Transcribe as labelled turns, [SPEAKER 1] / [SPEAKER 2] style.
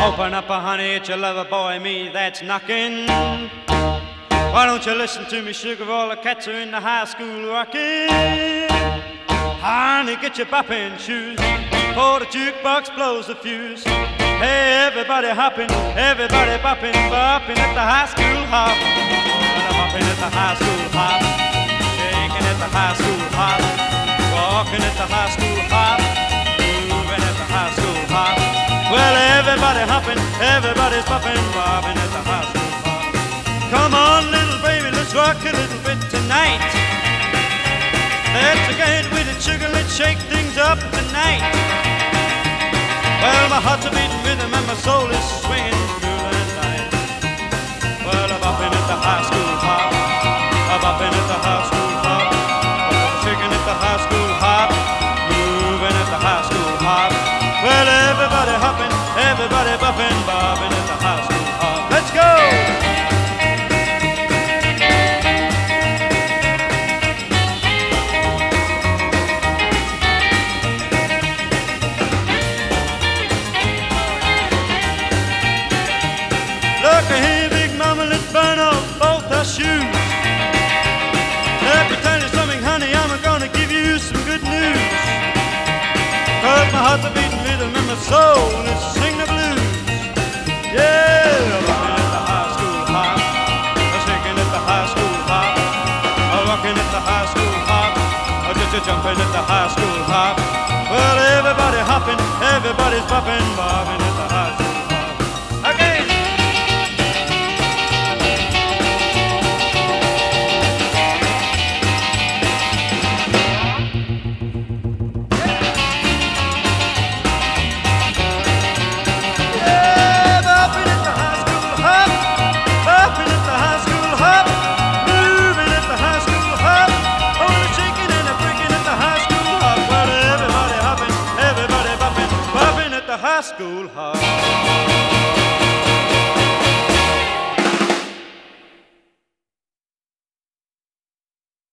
[SPEAKER 1] Open up, honey, it's your lover boy, me that's knocking. Why don't you listen to me, sugar? All the cats are in the high school rocking. Honey, get your bopping shoes, for the jukebox blows the fuse. Hey, everybody hopping, everybody bopping, bopping at the high school hop. Hopping at the high school hop, shaking at the high school hop, walking at the high school hop, moving at the high school hop. Well, everybody hopping, everybody's bopping, bopping at the high school hop. Come on, little baby, let's rock a little bit tonight. Let's get with it, sugar, let's shake things up tonight. Well, my heart's a beating rhythm and my soul is swinging through the night. Well, I'm bopping at the high school hop, I'm bopping at the high school hop, I'm shaking at the high school hop, moving at the high school hop. Well, everybody hopping, everybody bopping, bopping at the high school hop. Let's go! Look here, big mama, let's burn off both our shoes. Let me tell you something, honey, I'm gonna give you some good news. Cause my heart's a beating rhythm and my soul is singing the blues. Yeah, I'm rocking at the high school hop, I'm shaking at the high school hop, I'm rocking at the high school hop, I'm just jumping at the high school hop. Well, everybody hopping, everybody's bopping, bobbing at the high school hop. Again! High school hop.